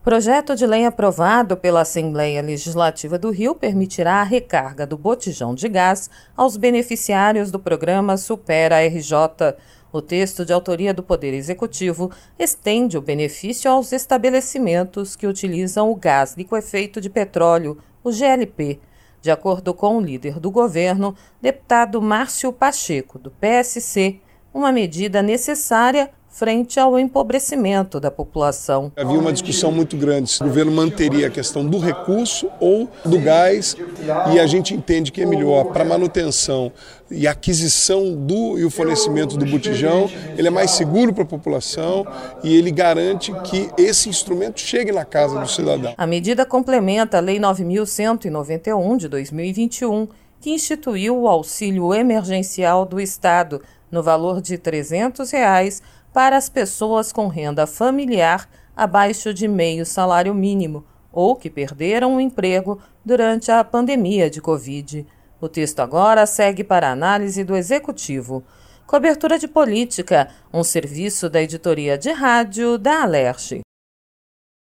Projeto de lei aprovado pela Assembleia Legislativa do Rio permitirá a recarga do botijão de gás aos beneficiários do programa Supera RJ. O texto, de autoria do Poder Executivo, estende o benefício aos estabelecimentos que utilizam o gás liquefeito de petróleo, o GLP. De acordo com o líder do governo, deputado Márcio Pacheco, do PSC, uma medida necessária frente ao empobrecimento da população. Havia uma discussão muito grande se o governo manteria a questão do recurso ou do gás, e a gente entende que é melhor para manutenção e aquisição e o fornecimento do botijão. Ele é mais seguro para a população e ele garante que esse instrumento chegue na casa do cidadão. A medida complementa a Lei 9.191 de 2021, que instituiu o auxílio emergencial do Estado no valor de R$ 300 para as pessoas com renda familiar abaixo de meio salário mínimo ou que perderam o emprego durante a pandemia de Covid. O texto agora segue para análise do Executivo. Cobertura de Política, um serviço da editoria de rádio da Alerj.